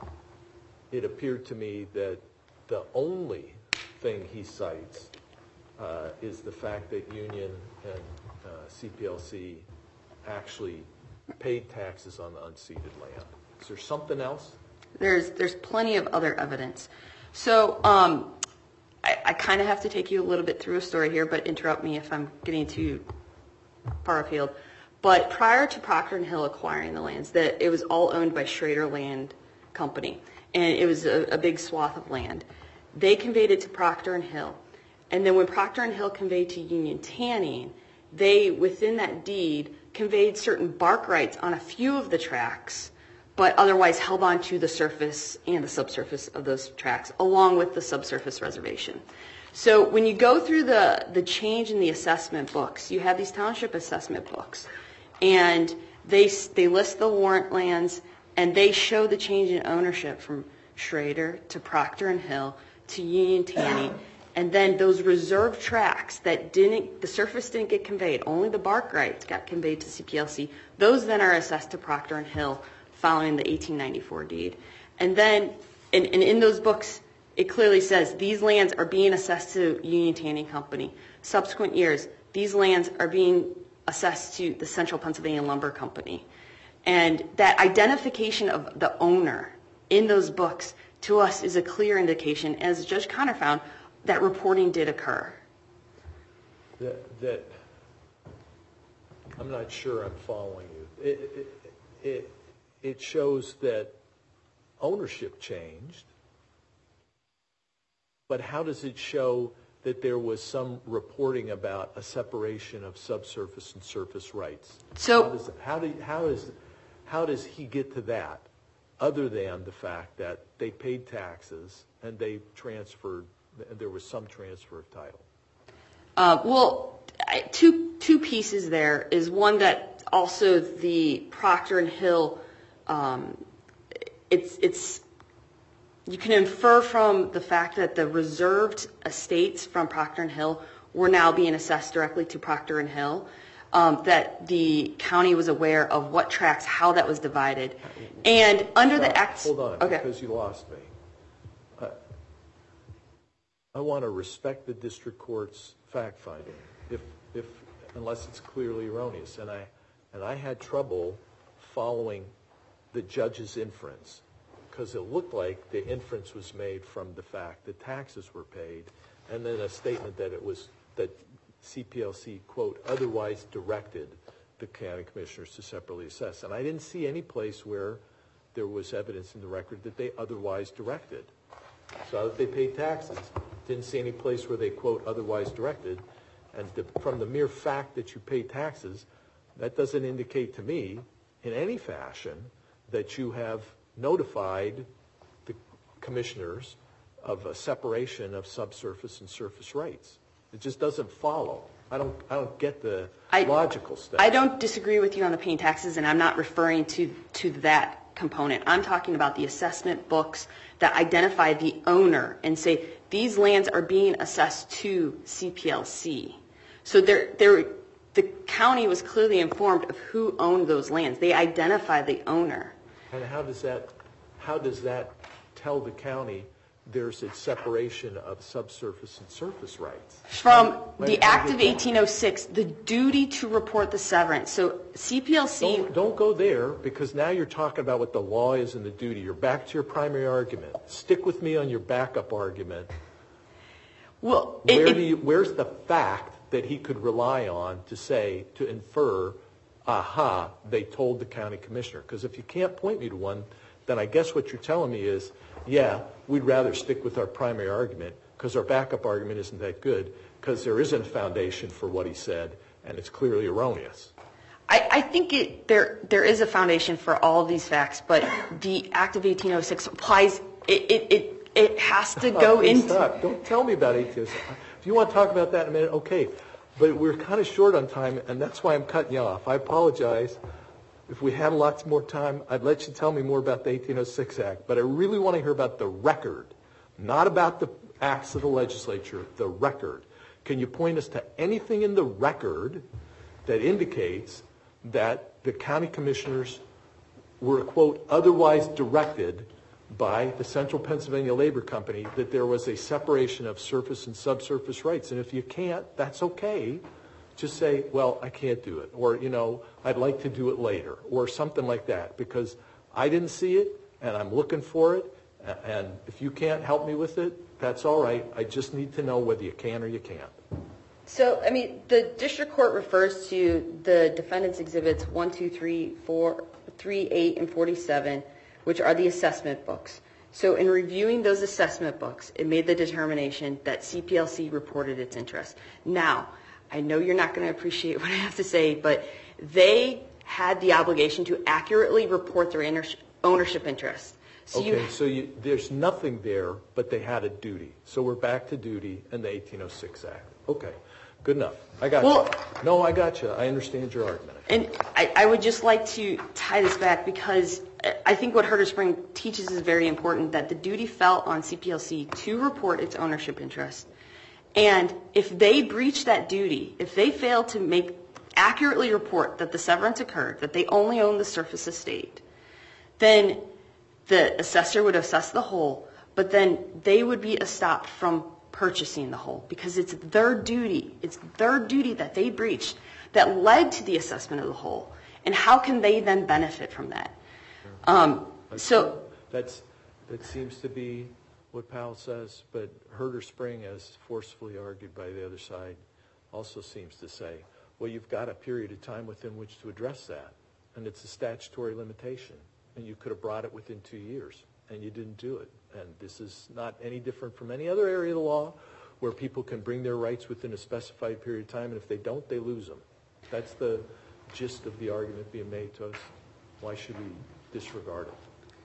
it appeared to me that the only thing he cites uh, is the fact that Union and uh, C P L C actually paid taxes on the unceded land. Is there something else? There's there's plenty of other evidence. So um, I, I kind of have to take you a little bit through a story here, but interrupt me if I'm getting too far afield. But prior to Procter and Hill acquiring the lands, that it was all owned by Schrader Land Company, and it was a, a big swath of land. They conveyed it to Procter and Hill, and then when Procter and Hill conveyed to Union Tanning, they within that deed conveyed certain bark rights on a few of the tracts, but otherwise held on to the surface and the subsurface of those tracts, along with the subsurface reservation. So when you go through the, the change in the assessment books, you have these township assessment books, and they they list the warrant lands, and they show the change in ownership from Schrader to Procter and Hill to Union Tanning, and then those reserved tracts that didn't, the surface didn't get conveyed, only the bark rights got conveyed to C P L C. Those then are assessed to Procter and Hill following the eighteen ninety-four deed. And then, and, and in those books, it clearly says these lands are being assessed to Union Tanning Company. Subsequent years, these lands are being assessed to the Central Pennsylvania Lumber Company. And that identification of the owner in those books to us is a clear indication, as Judge Conner found, that reporting did occur. That, that I'm not sure I'm following you. It, it, it, it shows that ownership changed, but how does it show that there was some reporting about a separation of subsurface and surface rights? So how does, how, do, how, is, how does he get to that, other than the fact that they paid taxes and they transferred, there was some transfer of title? Uh, well, I, two two pieces there is one that also the Procter and Hill, um, it's it's you can infer from the fact that the reserved estates from Procter and Hill were now being assessed directly to Procter and Hill, um, that the county was aware of what tracts, how that was divided, and under Stop. the act. Hold on, okay. because you lost me. Uh, I want to respect the district court's fact finding, if if unless it's clearly erroneous, and I and I had trouble following the judge's inference, because it looked like the inference was made from the fact that taxes were paid, and then a statement that it was that C P L C, quote, otherwise directed the county commissioners to separately assess. And I didn't see any place where there was evidence in the record that they otherwise directed. So that they paid taxes. Didn't see any place where they, quote, otherwise directed. And the, from the mere fact that you pay taxes, that doesn't indicate to me in any fashion that you have notified the commissioners of a separation of subsurface and surface rights. It just doesn't follow. I don't I don't get the I, logical step. I don't disagree with you on the paying taxes, and I'm not referring to, to that component. I'm talking about the assessment books that identify the owner and say these lands are being assessed to C P L C. So they're, they're, the county was clearly informed of who owned those lands. They identify the owner. And how does that how does that tell the county there's a separation of subsurface and surface rights? From How- the how Act do of you- eighteen oh six, the duty to report the severance. So C P L C... Don't, don't go there, because now you're talking about what the law is and the duty. You're back to your primary argument. Stick with me on your backup argument. Well, it, Where it, do you, where's the fact that he could rely on to say, to infer, aha, they told the county commissioner? Because if you can't point me to one, then I guess what you're telling me is, yeah, we'd rather stick with our primary argument because our backup argument isn't that good, because there isn't a foundation for what he said, and it's clearly erroneous. I, I think it, there there is a foundation for all of these facts, but the Act of eighteen oh six applies. It it it, it has to go oh, into. Stop. Don't tell me about eighteen oh six. If you want to talk about that in a minute, okay. But we're kind of short on time, and that's why I'm cutting you off. I apologize. If we had lots more time, I'd let you tell me more about the eighteen oh six Act. But I really want to hear about the record, not about the acts of the legislature, the record. Can you point us to anything in the record that indicates that the county commissioners were, quote, otherwise directed by the Central Pennsylvania Labor Company that there was a separation of surface and subsurface rights? And if you can't, that's okay. Just say, well, I can't do it. Or, you know, I'd like to do it later. Or something like that. Because I didn't see it, and I'm looking for it. And if you can't help me with it, that's all right. I just need to know whether you can or you can't. So, I mean, the district court refers to the defendant's exhibits one, two, three, four, three, eight, and forty-seven, which are the assessment books. So in reviewing those assessment books, it made the determination that C P L C reported its interest. Now, I know you're not going to appreciate what I have to say, but they had the obligation to accurately report their ownership interest. So okay, you, so you, there's nothing there, but they had a duty. So we're back to duty and the eighteen oh six Act. Okay, good enough. I got well, you. No, I got you. I understand your argument. And I, I would just like to tie this back because I think what Herder Spring teaches is very important, that the duty fell on C P L C to report its ownership interest. And if they breach that duty, if they fail to make accurately report that the severance occurred, that they only own the surface estate, then the assessor would assess the whole, but then they would be stopped from purchasing the whole because it's their duty. It's their duty that they breached that led to the assessment of the whole. And how can they then benefit from that? Um, so that's that seems to be what Powell says, but Herder Spring, as forcefully argued by the other side, also seems to say, well, you've got a period of time within which to address that, and it's a statutory limitation, and you could have brought it within two years, and you didn't do it. And this is not any different from any other area of the law where people can bring their rights within a specified period of time, and if they don't, they lose them. That's the gist of the argument being made to us. Why should we disregard it?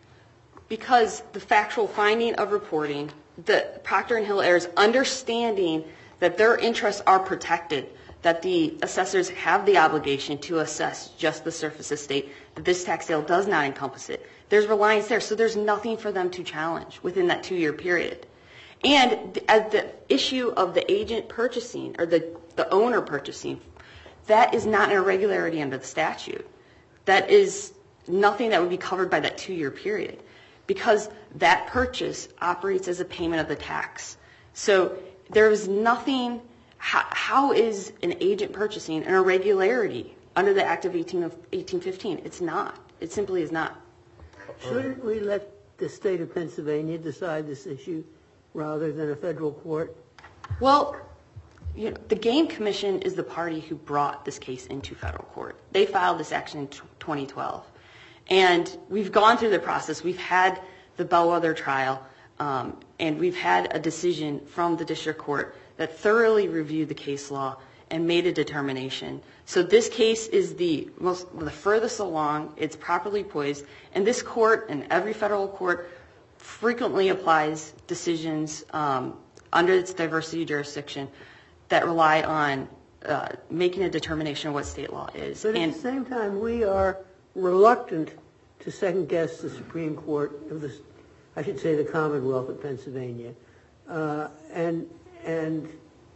Because the factual finding of reporting, the Procter and Hill heirs understanding that their interests are protected, that the assessors have the obligation to assess just the surface estate, that this tax sale does not encompass it. There's reliance there, so there's nothing for them to challenge within that two-year period. And as the issue of the agent purchasing, or the, the owner purchasing, that is not an irregularity under the statute. That is nothing that would be covered by that two-year period, because that purchase operates as a payment of the tax. So there is nothing, how, how is an agent purchasing an irregularity under the Act of eighteen fifteen? It's not. It simply is not. Shouldn't we let the state of Pennsylvania decide this issue rather than a federal court? Well, you know, the Game Commission is the party who brought this case into federal court. They filed this action in twenty twelve. And we've gone through the process. We've had the Bellwether trial, um, and we've had a decision from the district court that thoroughly reviewed the case law and made a determination. So this case is the most, the furthest along. It's properly poised. And this court and every federal court frequently applies decisions um, under its diversity jurisdiction that rely on uh, making a determination of what state law is. But at and the same time, we are reluctant to second-guess the Supreme Court of the, I should say, the Commonwealth of Pennsylvania. Uh, and, and,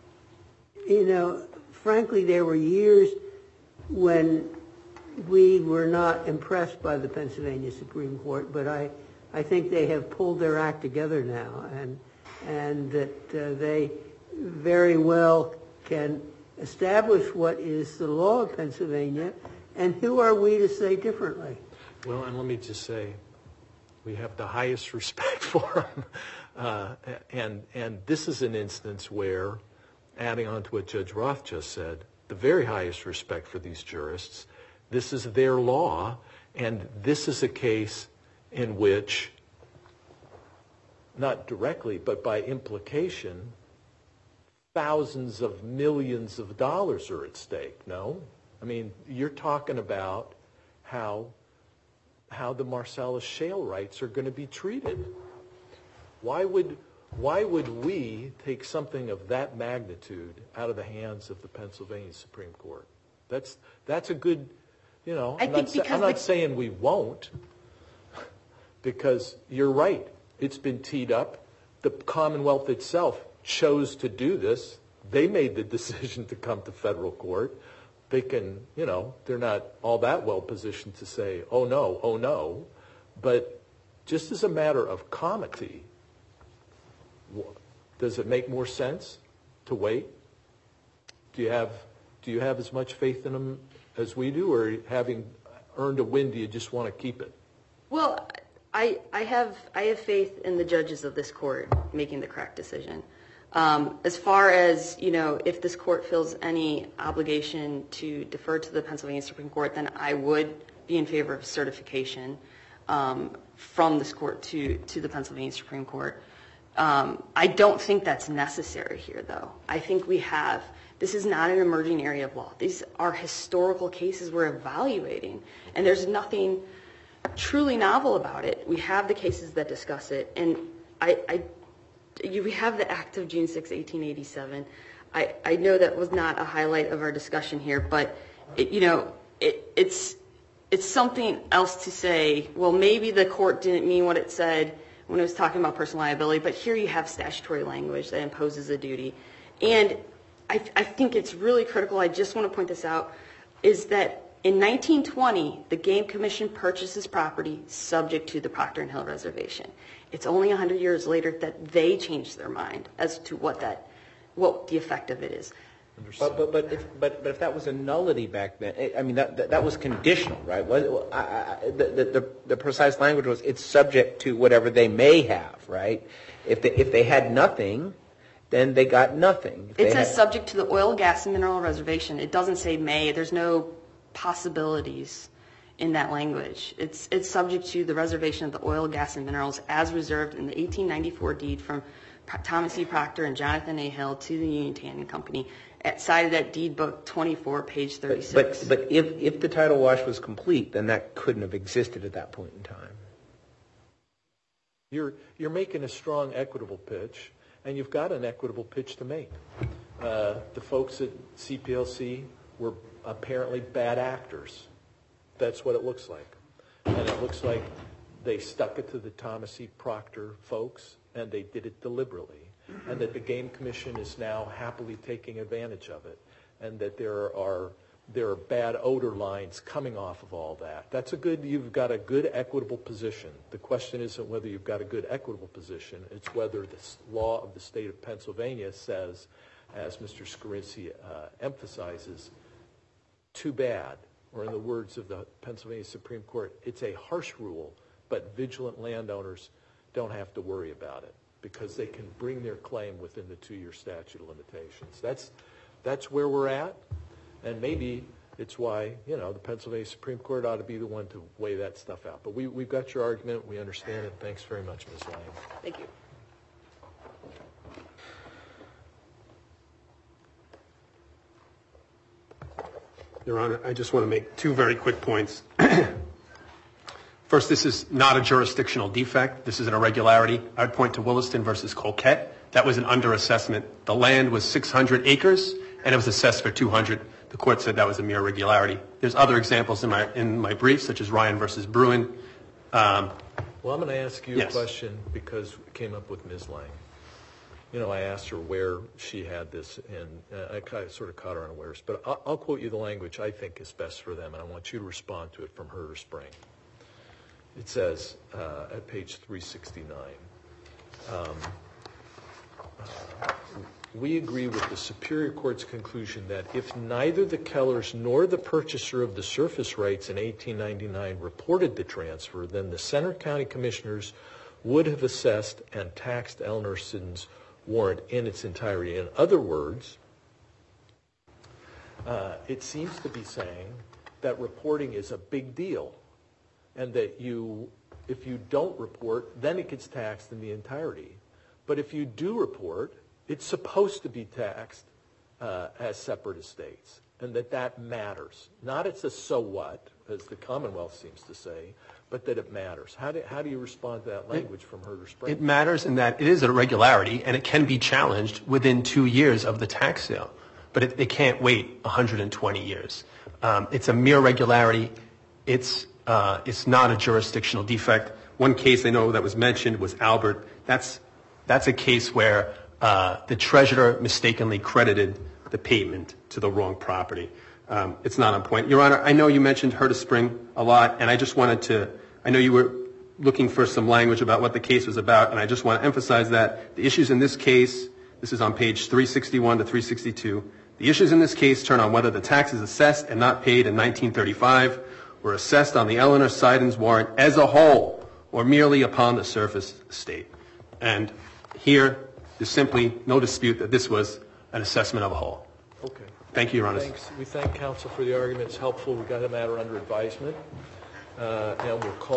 you know, frankly, there were years when we were not impressed by the Pennsylvania Supreme Court, but I, I think they have pulled their act together now, and, and that uh, they very well can establish what is the law of Pennsylvania. And who are we to say differently? Well, and let me just say, we have the highest respect for them. Uh, and, and this is an instance where, adding on to what Judge Roth just said, the very highest respect for these jurists, this is their law, and this is a case in which, not directly, but by implication, thousands of millions of dollars are at stake, no? I mean, you're talking about how how the Marcellus shale rights are going to be treated. Why would why would we take something of that magnitude out of the hands of the Pennsylvania Supreme Court? That's that's a good, you know, I I'm think not, sa- because I'm not the- saying we won't, because you're right. It's been teed up. The Commonwealth itself chose to do this. They made the decision to come to federal court. They can, you know, they're not all that well positioned to say, oh no, oh no. But just as a matter of comity, does it make more sense to wait? Do you have do you have as much faith in them as we do, or having earned a win, do you just want to keep it? Well, I, I have I have faith in the judges of this court making the correct decision. Um, as far as, you know, if this court feels any obligation to defer to the Pennsylvania Supreme Court, then I would be in favor of certification um, from this court to, to the Pennsylvania Supreme Court. Um, I don't think that's necessary here, though. I think we have, this is not an emerging area of law. These are historical cases we're evaluating, and there's nothing truly novel about it. We have the cases that discuss it, and I, I you, we have the Act of June sixth, eighteen eighty-seven. I, I know that was not a highlight of our discussion here, but it, you know, it, it's it's something else to say, well, maybe the court didn't mean what it said when it was talking about personal liability, but here you have statutory language that imposes a duty. And I, I think it's really critical, I just want to point this out, is that in nineteen twenty, the Game Commission purchases property subject to the Proctor and Hill Reservation. It's only one hundred years later that they changed their mind as to what that, what the effect of it is. But but but if, but but if that was a nullity back then, I mean that that, that was conditional, right? Was I, I, the, the the precise language was it's subject to whatever they may have, right? If they if they had nothing, then they got nothing. If It says had, subject to the oil, gas, and mineral reservation. It doesn't say may. There's no possibilities in that language. It's it's subject to the reservation of the oil, gas, and minerals as reserved in the eighteen ninety-four deed from Thomas E. Proctor and Jonathan A. Hill to the Union Tanning Company, at cited at deed book twenty-four, page thirty-six. But but if if the title wash was complete, then that couldn't have existed at that point in time. You're you're making a strong equitable pitch, and you've got an equitable pitch to make. Uh, the folks at C P L C were apparently bad actors. That's what it looks like. And it looks like they stuck it to the Thomas E. Proctor folks, and they did it deliberately. And that the Game Commission is now happily taking advantage of it. And that there are there are bad odor lines coming off of all that. That's a good, you've got a good equitable position. The question isn't whether you've got a good equitable position, it's whether the law of the state of Pennsylvania says, as Mister Scarinci uh, emphasizes, too bad, or in the words of the Pennsylvania Supreme Court, it's a harsh rule, but vigilant landowners don't have to worry about it because they can bring their claim within the two-year statute of limitations. That's that's where we're at, and maybe it's why, you know, the Pennsylvania Supreme Court ought to be the one to weigh that stuff out. But we, we've got your argument. We understand it. Thanks very much, Miz Lang. Thank you. Your Honor, I just want to make two very quick points. First, this is not a jurisdictional defect. This is an irregularity. I would point to Williston versus Colquette. That was an underassessment. The land was six hundred acres, and it was assessed for two hundred. The court said that was a mere irregularity. There's other examples in my in my brief, such as Ryan versus Bruin. Um, well, I'm going to ask you yes. a question because it came up with Miz Lang. You know, I asked her where she had this, and uh, I kind of, sort of caught her unawares. But I'll, I'll quote you the language I think is best for them, and I want you to respond to it from Herder Spring. It says uh, at page three sixty-nine, um, uh, we agree with the Superior Court's conclusion that if neither the Kellers nor the purchaser of the surface rights in eighteen ninety-nine reported the transfer, then the Center County Commissioners would have assessed and taxed Elnerson's warrant in its entirety. In other words, uh, it seems to be saying that reporting is a big deal, and that you, if you don't report, then it gets taxed in the entirety. But if you do report, it's supposed to be taxed uh, as separate estates, and that that matters. Not it's a so what, as the Commonwealth seems to say, but that it matters. How do, how do you respond to that language from Herder Springs? It matters in that it is a regularity, and it can be challenged within two years of the tax sale, but it, it can't wait one hundred twenty years. Um, it's a mere regularity. It's uh, it's not a jurisdictional defect. One case I know that was mentioned was Albert. That's that's a case where uh, the treasurer mistakenly credited the payment to the wrong property. Um, it's not on point. Your Honor, I know you mentioned Herder Spring a lot, and I just wanted to, I know you were looking for some language about what the case was about, and I just want to emphasize that the issues in this case, this is on page three sixty-one to three sixty-two, the issues in this case turn on whether the taxes assessed and not paid in nineteen thirty-five were assessed on the Eleanor Seidens warrant as a whole or merely upon the surface estate. And here, there's simply no dispute that this was an assessment of a whole. Okay. Thank you, Your Honor. Thanks. We thank counsel for the argument. It's helpful. We got the matter under advisement, uh, and we'll call